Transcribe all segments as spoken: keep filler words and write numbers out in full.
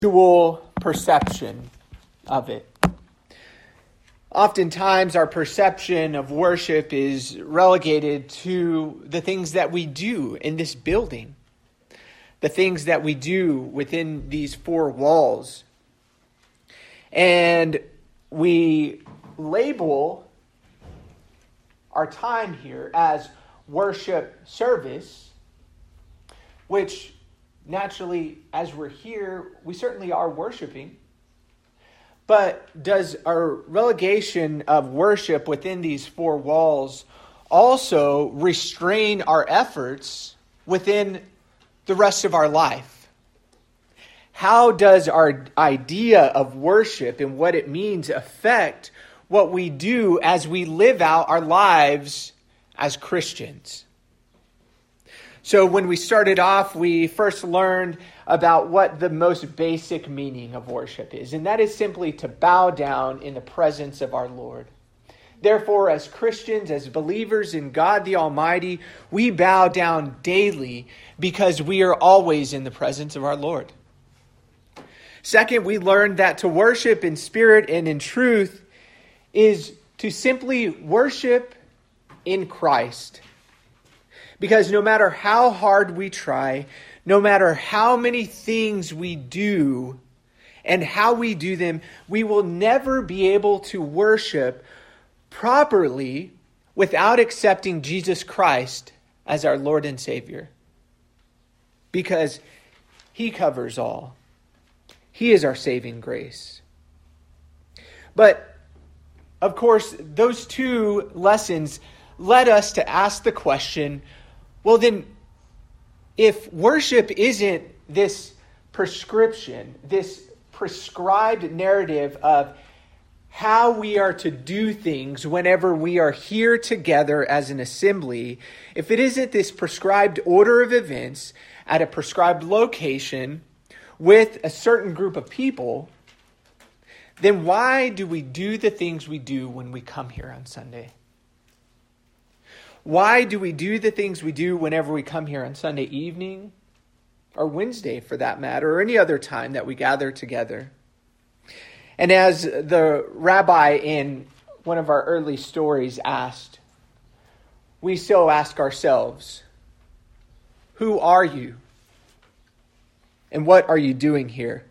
dual perception of it. Oftentimes, our perception of worship is relegated to the things that we do in this building, the things that we do within these four walls. And we label our time here as worship service, which naturally, as we're here, we certainly are worshiping. But does our relegation of worship within these four walls also restrain our efforts within the rest of our life? How does our idea of worship and what it means affect what we do as we live out our lives as Christians? So when we started off, we first learned about what the most basic meaning of worship is, and that is simply to bow down in the presence of our Lord. Therefore, as Christians, as believers in God the Almighty, we bow down daily because we are always in the presence of our Lord. Second, we learned that to worship in spirit and in truth is to simply worship in Christ. Because no matter how hard we try, no matter how many things we do and how we do them, we will never be able to worship properly without accepting Jesus Christ as our Lord and Savior. Because He covers all. He is our saving grace. But, of course, those two lessons led us to ask the question, well then, if worship isn't this prescription, this prescribed narrative of how we are to do things whenever we are here together as an assembly, if it isn't this prescribed order of events at a prescribed location with a certain group of people, then why do we do the things we do when we come here on Sunday? Why do we do the things we do whenever we come here on Sunday evening or Wednesday for that matter, or any other time that we gather together? And as the rabbi in one of our early stories asked, we so ask ourselves, who are you? And what are you doing here?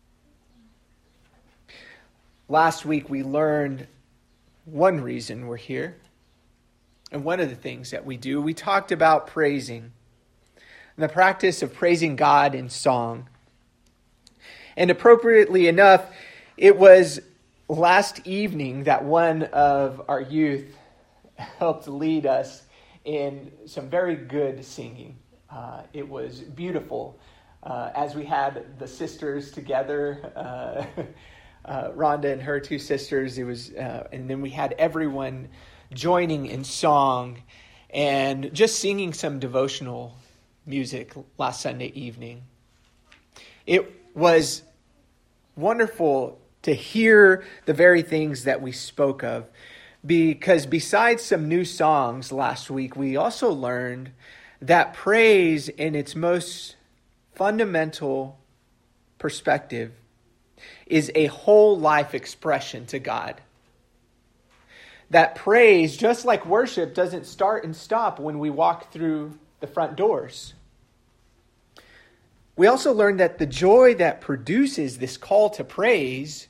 Last week we learned one reason we're here. And one of the things that we do, we talked about praising, and the practice of praising God in song. And appropriately enough, it was last evening that one of our youth helped lead us in some very good singing. Uh, it was beautiful uh, as we had the sisters together, uh, uh, Rhonda and her two sisters. It was, uh, and then we had everyone joining in song and just singing some devotional music last Sunday evening. It was wonderful to hear the very things that we spoke of, because besides some new songs last week, we also learned that praise in its most fundamental perspective is a whole life expression to God. That praise, just like worship, doesn't start and stop when we walk through the front doors. We also learned that the joy that produces this call to praise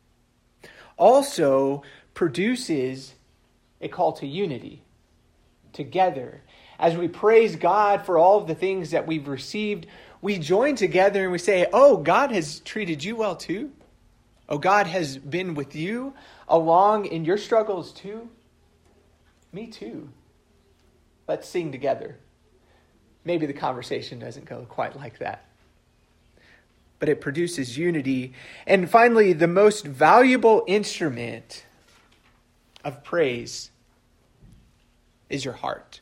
also produces a call to unity together. As we praise God for all of the things that we've received, we join together and we say, oh, God has treated you well too. Oh, God has been with you along in your struggles too. Me too. Let's sing together. Maybe the conversation doesn't go quite like that, but it produces unity. And finally, the most valuable instrument of praise is your heart.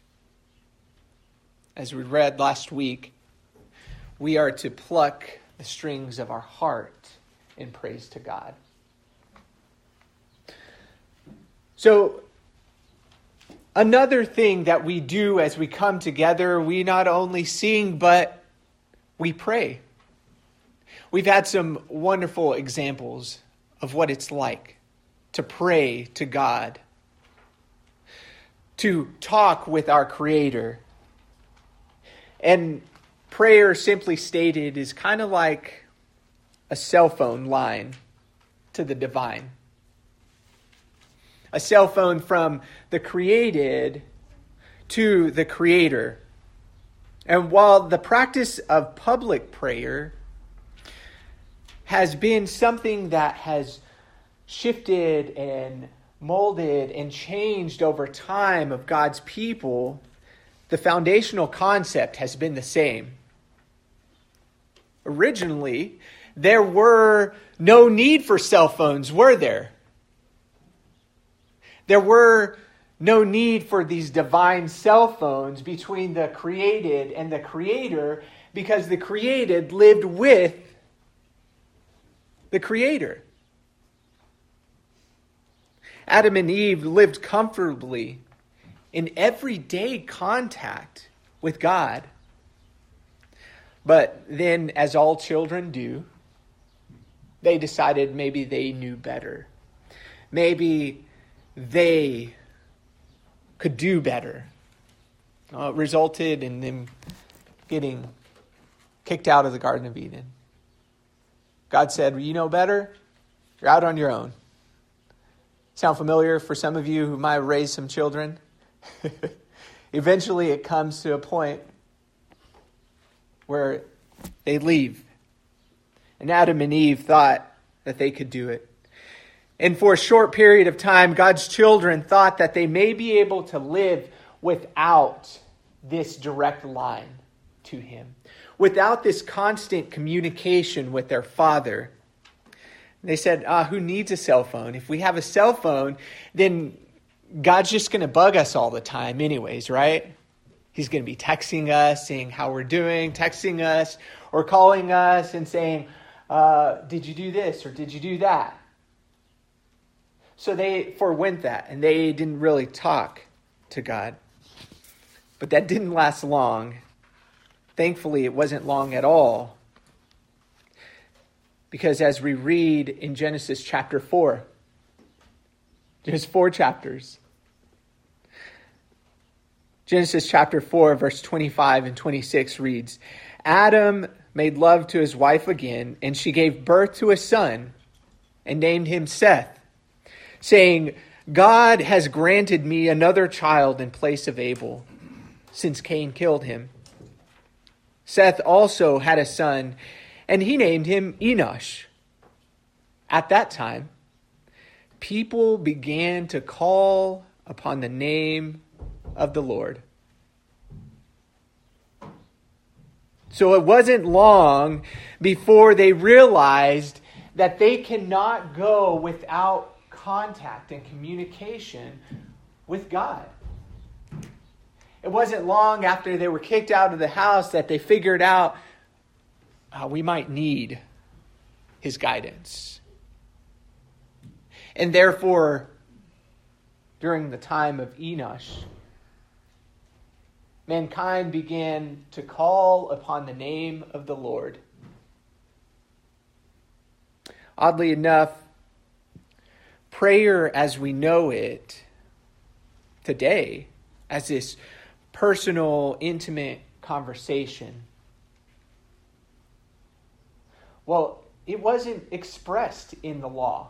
As we read last week, we are to pluck the strings of our heart in praise to God. So, another thing that we do as we come together, we not only sing, but we pray. We've had some wonderful examples of what it's like to pray to God, to talk with our Creator. And prayer, simply stated, is kind of like a cell phone line to the divine. A cell phone from the created to the Creator. And while the practice of public prayer has been something that has shifted and molded and changed over time of God's people, the foundational concept has been the same. Originally, there were no need for cell phones, were there? There were no need for these divine cell phones between the created and the Creator, because the created lived with the Creator. Adam and Eve lived comfortably in everyday contact with God. But then, as all children do, they decided maybe they knew better. Maybe they could do better. Uh, it resulted in them getting kicked out of the Garden of Eden. God said, you know better? You're out on your own. Sound familiar for some of you who might have raised some children? Eventually it comes to a point where they leave. And Adam and Eve thought that they could do it. And for a short period of time, God's children thought that they may be able to live without this direct line to Him, without this constant communication with their Father. They said, ah, who needs a cell phone? If we have a cell phone, then God's just going to bug us all the time anyways, right? He's going to be texting us, saying how we're doing, texting us, or calling us and saying, uh, did you do this or did you do that? So they forewent that, and they didn't really talk to God. But that didn't last long. Thankfully, it wasn't long at all. Because as we read in Genesis chapter four, just four chapters. Genesis chapter four, verse twenty-five and twenty-six reads, Adam made love to his wife again, and she gave birth to a son and named him Seth, saying, God has granted me another child in place of Abel, since Cain killed him. Seth also had a son, and he named him Enosh. At that time, people began to call upon the name of the Lord. So it wasn't long before they realized that they cannot go without contact and communication with God. It wasn't long after they were kicked out of the house that they figured out uh, we might need His guidance. And therefore, during the time of Enosh, mankind began to call upon the name of the Lord. Oddly enough, prayer as we know it today, as this personal, intimate conversation, well, it wasn't expressed in the law.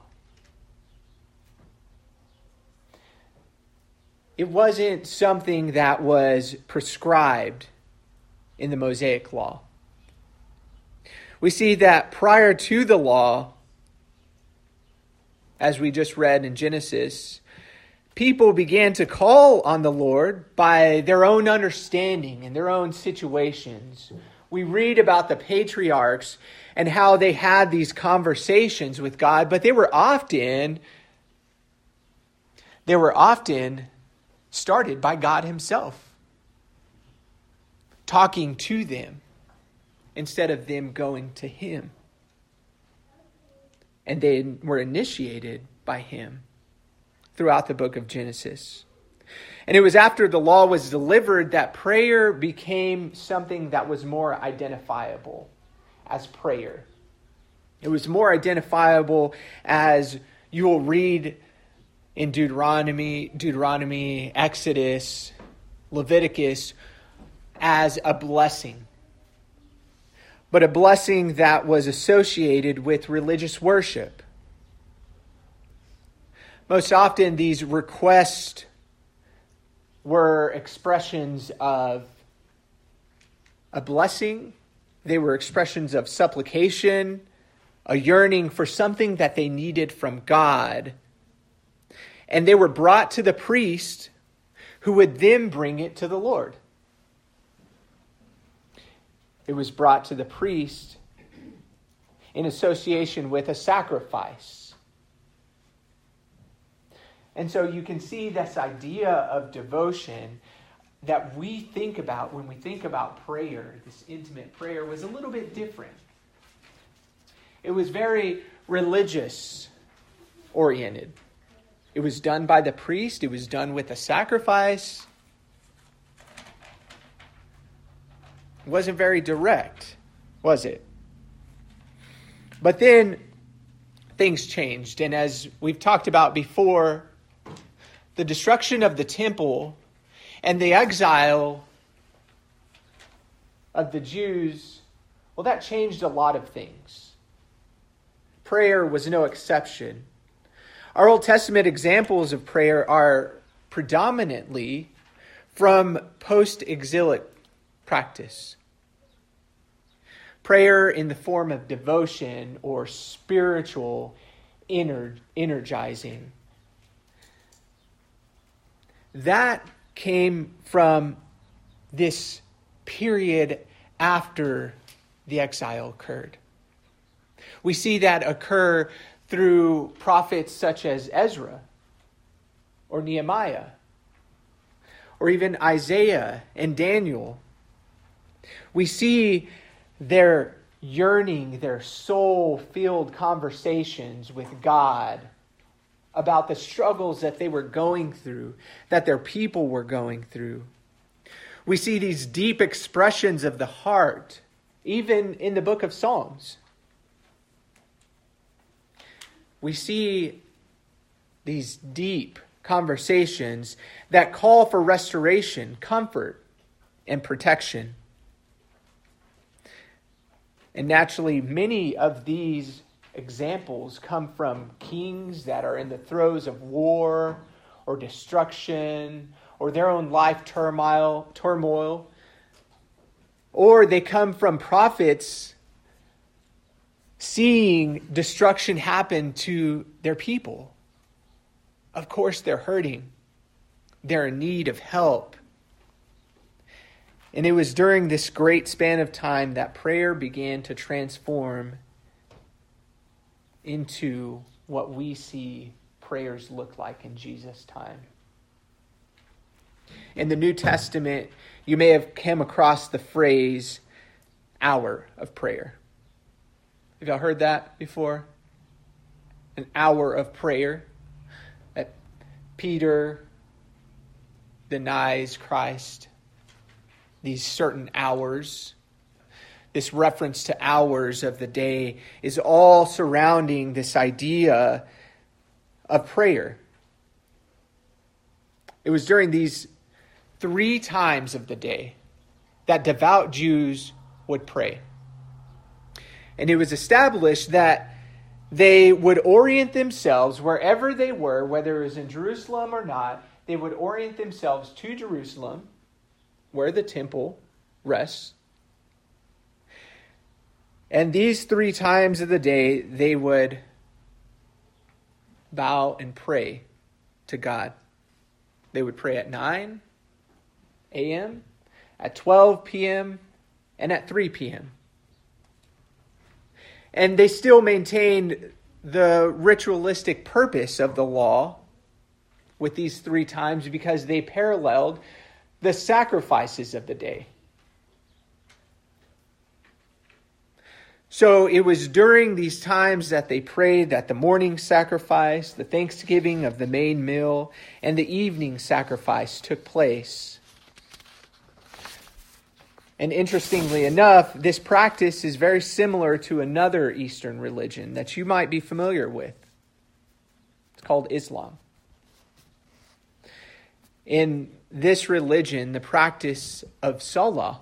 It wasn't something that was prescribed in the Mosaic law. We see that prior to the law, as we just read in Genesis, people began to call on the Lord by their own understanding and their own situations. We read about the patriarchs and how they had these conversations with God, but they were often, they were often started by God Himself, talking to them instead of them going to Him. And they were initiated by Him throughout the book of Genesis. And it was after the law was delivered that prayer became something that was more identifiable as prayer. It was more identifiable as you will read in Deuteronomy, Deuteronomy, Exodus, Leviticus, as a blessing. But a blessing that was associated with religious worship. Most often these requests were expressions of a blessing. They were expressions of supplication, a yearning for something that they needed from God. And they were brought to the priest, who would then bring it to the Lord. It was brought to the priest in association with a sacrifice. And so you can see this idea of devotion that we think about when we think about prayer, this intimate prayer, was a little bit different. It was very religious oriented. It was done by the priest. It was done with a sacrifice. It wasn't very direct, was it? But then things changed. And as we've talked about before, the destruction of the temple and the exile of the Jews, well, that changed a lot of things. Prayer was no exception. Our Old Testament examples of prayer are predominantly from post-exilic practice. Prayer in the form of devotion or spiritual ener- energizing. That came from this period after the exile occurred. We see that occur through prophets such as Ezra or Nehemiah or even Isaiah and Daniel. We see their yearning, their soul-filled conversations with God about the struggles that they were going through, that their people were going through. We see these deep expressions of the heart, even in the book of Psalms. We see these deep conversations that call for restoration, comfort, and protection. And naturally, many of these examples come from kings that are in the throes of war or destruction or their own life turmoil, turmoil. Or they come from prophets seeing destruction happen to their people. Of course, they're hurting. They're in need of help. And it was during this great span of time that prayer began to transform into what we see prayers look like in Jesus' time. In the New Testament, you may have come across the phrase, hour of prayer. Have y'all heard that before? An hour of prayer. That Peter denies Christ these certain hours. This reference to hours of the day is all surrounding this idea of prayer. It was during these three times of the day that devout Jews would pray. And it was established that they would orient themselves wherever they were, whether it was in Jerusalem or not, they would orient themselves to Jerusalem, where the temple rests. And these three times of the day, they would bow and pray to God. They would pray at nine a.m., at twelve p.m., and at three p.m. And they still maintained the ritualistic purpose of the law with these three times because they paralleled the sacrifices of the day. So it was during these times that they prayed that the morning sacrifice, the thanksgiving of the main meal, and the evening sacrifice took place. And interestingly enough, this practice is very similar to another Eastern religion that you might be familiar with. It's called Islam. In this religion, the practice of salah,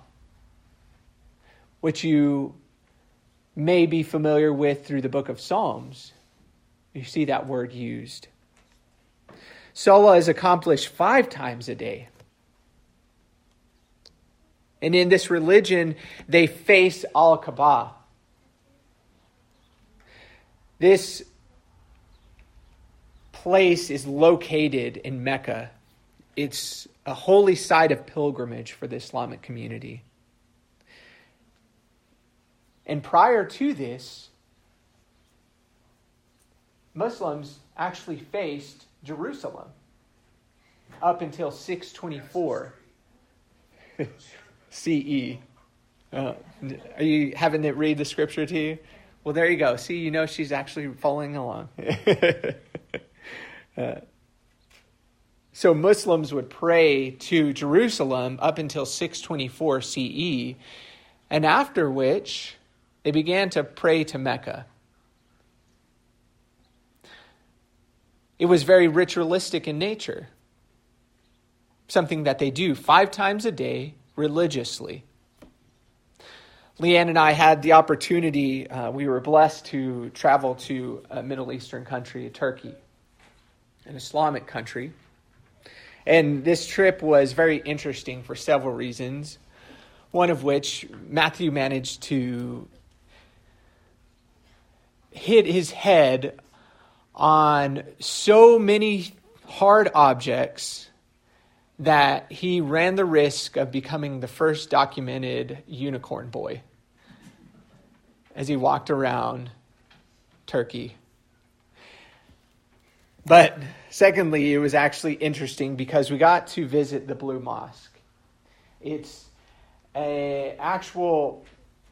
which you may be familiar with through the book of Psalms, you see that word used. Salah is accomplished five times a day. And in this religion, they face Al-Kaaba. This place is located in Mecca. It's a holy site of pilgrimage for the Islamic community. And prior to this, Muslims actually faced Jerusalem up until six twenty-four C E. Uh, are you having it read the scripture to you? Well, there you go. See, you know she's actually following along. uh, so Muslims would pray to Jerusalem up until six twenty-four C E, and after which they began to pray to Mecca. It was very ritualistic in nature, something that they do five times a day religiously. Leanne and I had the opportunity, uh, we were blessed to travel to a Middle Eastern country, Turkey, an Islamic country. And this trip was very interesting for several reasons, one of which Matthew managed to hit his head on so many hard objects that he ran the risk of becoming the first documented unicorn boy as he walked around Turkey. But secondly, it was actually interesting because we got to visit the Blue Mosque. It's an actual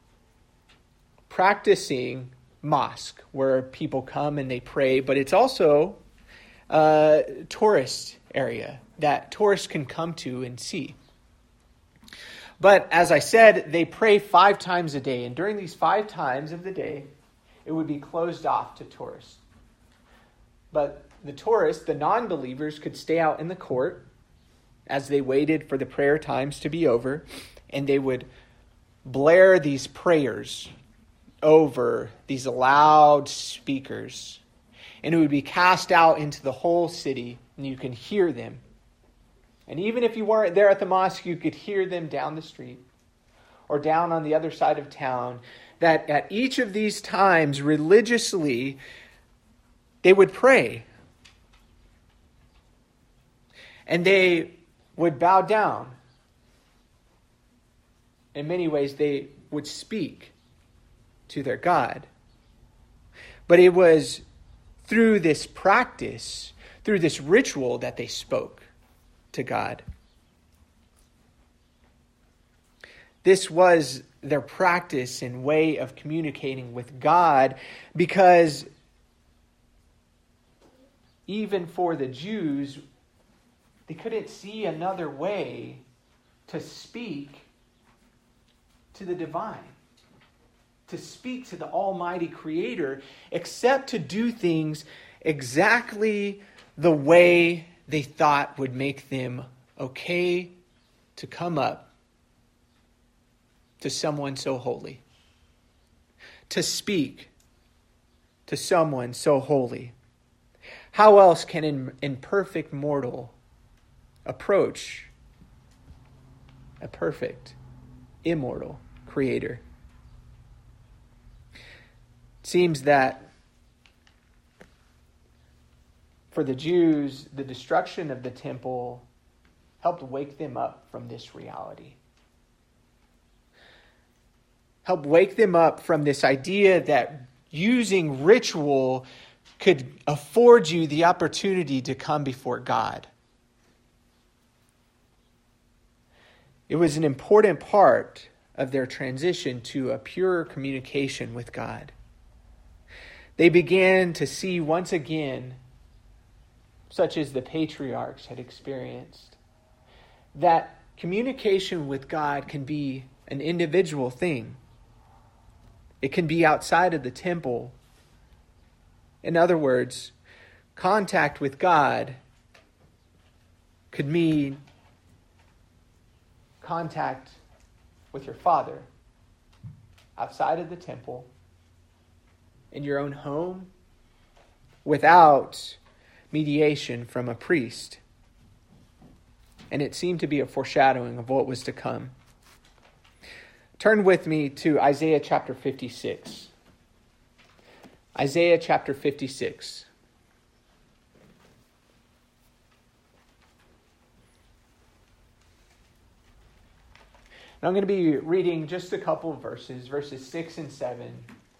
practicing mosque where people come and they pray, but it's also a tourist area that tourists can come to and see. But as I said, they pray five times a day. And during these five times of the day, it would be closed off to tourists. But the tourists, the non-believers, could stay out in the court as they waited for the prayer times to be over. And they would blare these prayers over these loud speakers. And it would be cast out into the whole city, and you can hear them. And even if you weren't there at the mosque, you could hear them down the street or down on the other side of town, that at each of these times, religiously, they would pray. And they would bow down. In many ways, they would speak to their God. But it was through this practice, through this ritual, that they spoke to God. This was their practice and way of communicating with God, because even for the Jews, they couldn't see another way to speak to the divine, to speak to the Almighty Creator, except to do things exactly the way they thought would make them okay to come up to someone so holy, to speak to someone so holy. How else can an imperfect mortal approach a perfect, immortal Creator? It seems that for the Jews, the destruction of the temple helped wake them up from this reality. Helped wake them up from this idea that using ritual could afford you the opportunity to come before God. It was an important part of their transition to a pure communication with God. They began to see once again, such as the patriarchs had experienced, that communication with God can be an individual thing. It can be outside of the temple. In other words, contact with God could mean contact with your Father outside of the temple, in your own home, without mediation from a priest. And it seemed to be a foreshadowing of what was to come. Turn with me to Isaiah chapter fifty-six. Isaiah chapter fifty-six. And I'm going to be reading just a couple of verses, verses six and seven.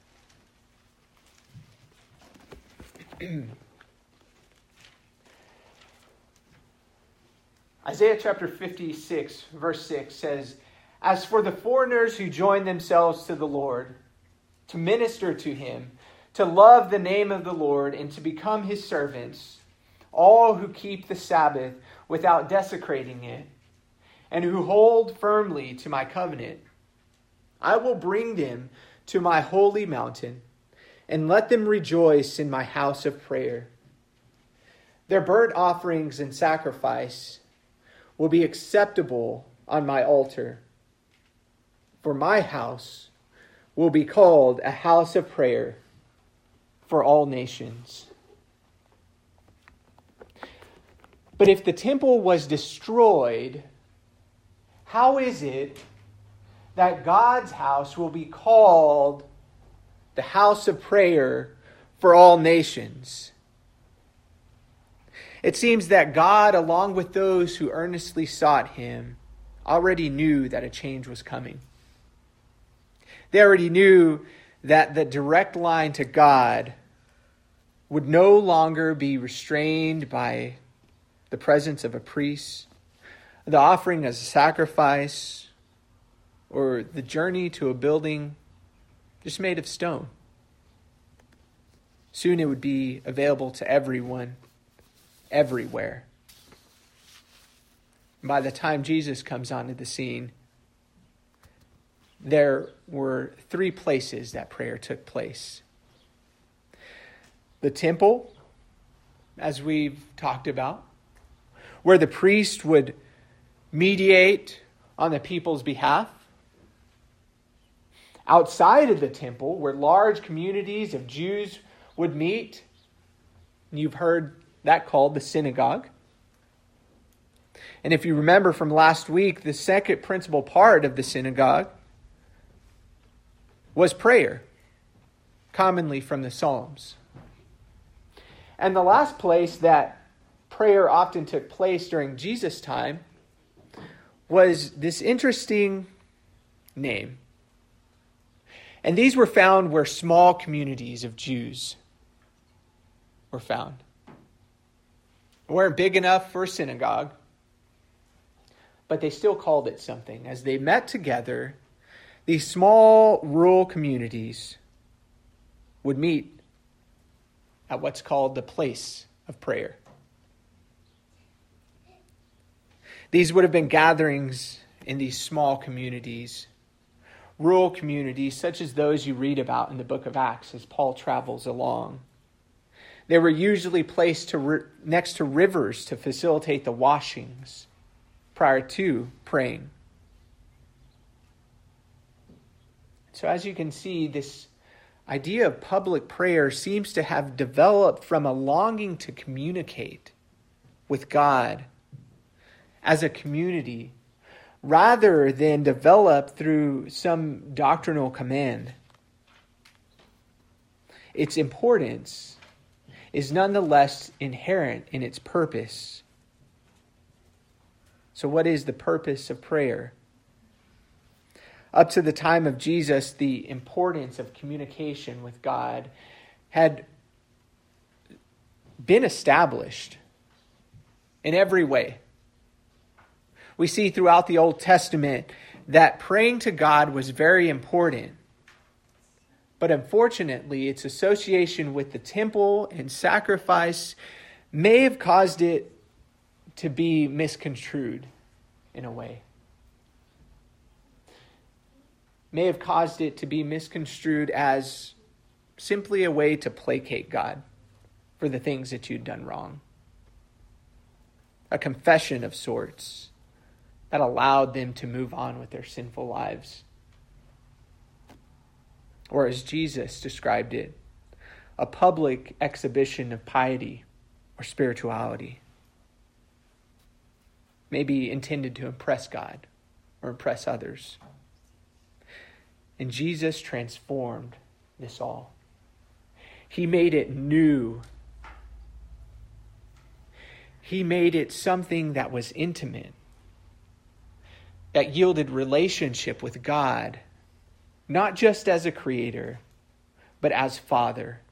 Isaiah chapter fifty-six, verse six says, "As for the foreigners who join themselves to the Lord, to minister to him, to love the name of the Lord, and to become his servants, all who keep the Sabbath without desecrating it, and who hold firmly to my covenant, I will bring them to my holy mountain, and let them rejoice in my house of prayer. Their burnt offerings and sacrifice will be acceptable on my altar. For my house will be called a house of prayer for all nations." But if the temple was destroyed, how is it that God's house will be called the house of prayer for all nations? It seems that God, along with those who earnestly sought him, already knew that a change was coming. They already knew that the direct line to God would no longer be restrained by the presence of a priest, the offering as a sacrifice, or the journey to a building just made of stone. Soon it would be available to everyone, everywhere. And by the time Jesus comes onto the scene, there were three places that prayer took place. The temple, as we've talked about, where the priest would mediate on the people's behalf. Outside of the temple, where large communities of Jews would meet. You've heard that called the synagogue. And if you remember from last week, the second principal part of the synagogue was prayer, commonly from the Psalms. And the last place that prayer often took place during Jesus' time was this interesting name. And these were found where small communities of Jews were found. They weren't big enough for a synagogue, but they still called it something. As they met together, these small rural communities would meet at what's called the place of prayer. These would have been gatherings in these small communities, rural communities such as those you read about in the book of Acts as Paul travels along. They were usually placed to, next to rivers to facilitate the washings prior to praying. So as you can see, this idea of public prayer seems to have developed from a longing to communicate with God as a community, rather than develop through some doctrinal command. Its importance is nonetheless inherent in its purpose. So what is the purpose of prayer? Up to the time of Jesus, the importance of communication with God had been established in every way. We see throughout the Old Testament that praying to God was very important. But unfortunately, its association with the temple and sacrifice may have caused it to be misconstrued in a way. may have caused it to be misconstrued as simply a way to placate God for the things that you'd done wrong. A confession of sorts that allowed them to move on with their sinful lives. Or as Jesus described it, a public exhibition of piety or spirituality, maybe intended to impress God or impress others. And Jesus transformed this all. He made it new. He made it something that was intimate, that yielded relationship with God, not just as a creator, but as Father.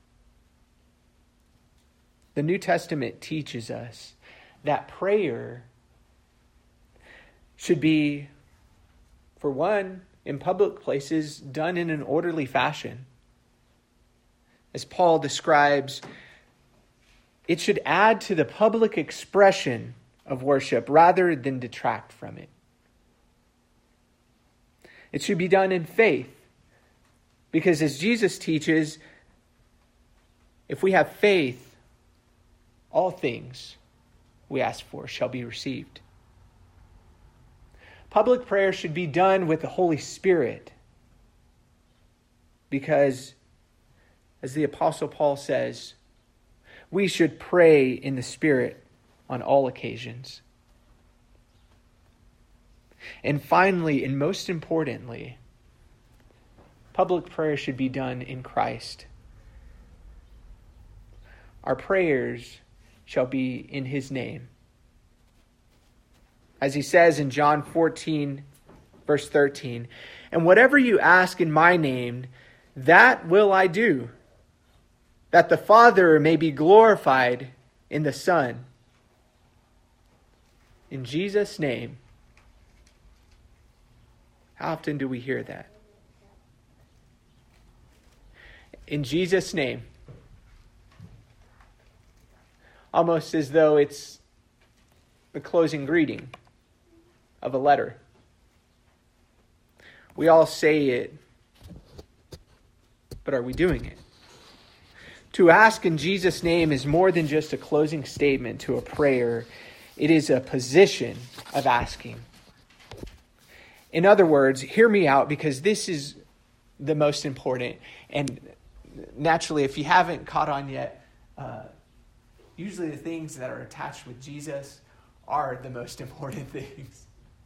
The New Testament teaches us that prayer should be, for one, in public places, done in an orderly fashion. As Paul describes, it should add to the public expression of worship rather than detract from it. It should be done in faith, because as Jesus teaches, if we have faith, all things we ask for shall be received. Public prayer should be done with the Holy Spirit, because, as the Apostle Paul says, we should pray in the Spirit on all occasions. And finally, and most importantly, public prayer should be done in Christ. Our prayers shall be in his name. As he says in John fourteen, verse thirteen, and whatever you ask in my name, that will I do, that the Father may be glorified in the Son. In Jesus' name. How often do we hear that? In Jesus' name. Almost as though it's the closing greeting of a letter. We all say it, but are we doing it? To ask in Jesus' name is more than just a closing statement to a prayer. It is a position of asking. In other words, hear me out, because this is the most important. And naturally, if you haven't caught on yet, uh, usually the things that are attached with Jesus are the most important things.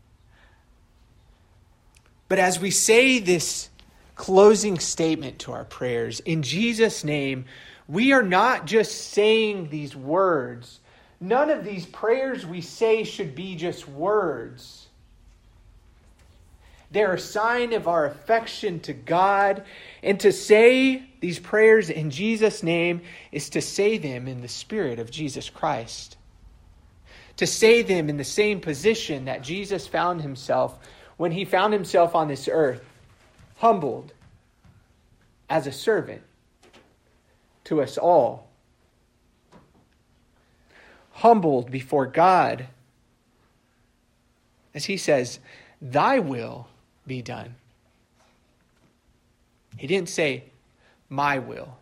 But as we say this closing statement to our prayers, in Jesus' name, we are not just saying these words. None of these prayers we say should be just words. They're a sign of our affection to God. And to say these prayers in Jesus' name is to say them in the Spirit of Jesus Christ. To say them in the same position that Jesus found himself when he found himself on this earth, humbled as a servant to us all. Humbled before God, as he says, thy will be done. He didn't say, my will.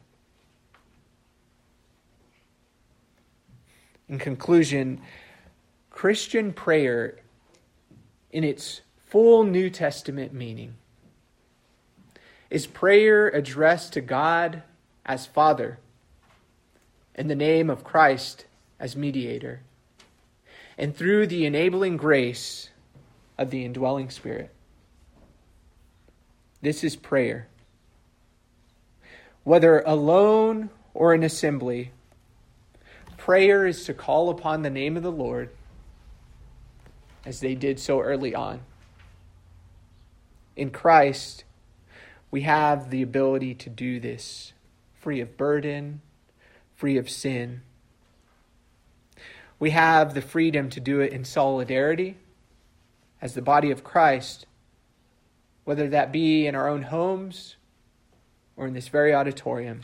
In conclusion, Christian prayer in its full New Testament meaning is prayer addressed to God as Father, in the name of Christ as mediator, and through the enabling grace of the indwelling Spirit. This is prayer. Whether alone or in assembly, prayer is to call upon the name of the Lord, as they did so early on. In Christ, we have the ability to do this, free of burden, free of sin. We have the freedom to do it in solidarity as the body of Christ, whether that be in our own homes or in this very auditorium.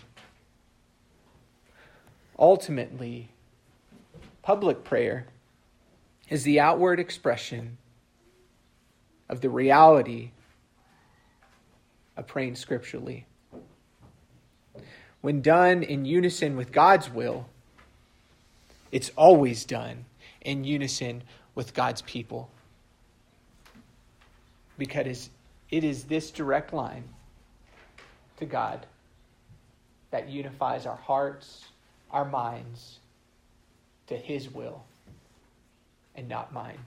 Ultimately, public prayer is the outward expression of the reality of praying scripturally. When done in unison with God's will, it's always done in unison with God's people. Because it is this direct line to God that unifies our hearts, our minds, to his will and not mine.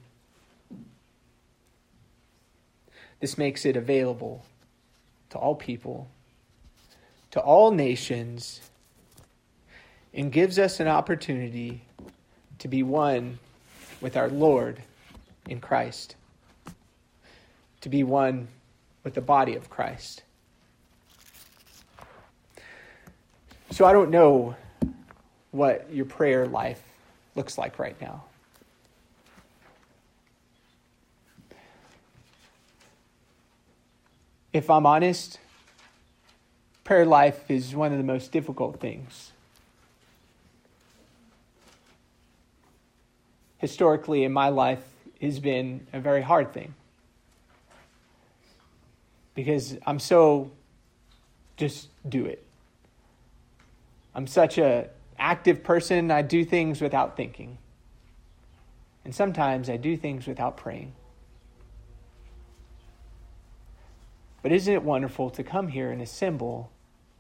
This makes it available to all people, to all nations, and gives us an opportunity to be one with our Lord in Christ, to be one with the body of Christ. So I don't know what your prayer life looks like right now. If I'm honest, prayer life is one of the most difficult things. Historically, in my life, it has been a very hard thing. Because I'm so, just do it. I'm such an active person, I do things without thinking. And sometimes I do things without praying. But isn't it wonderful to come here and assemble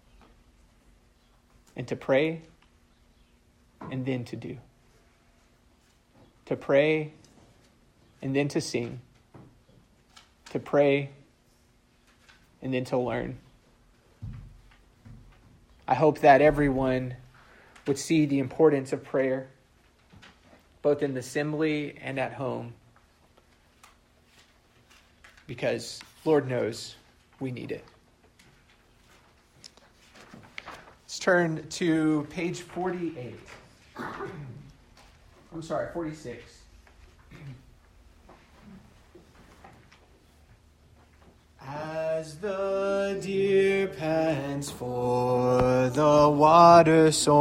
and to pray and then to do? To pray and then to sing. To pray and then to learn. I hope that everyone would see the importance of prayer, both in the assembly and at home, because Lord knows we need it. Let's turn to page forty-eight. I'm sorry, forty-six. As the deer pants for the water, so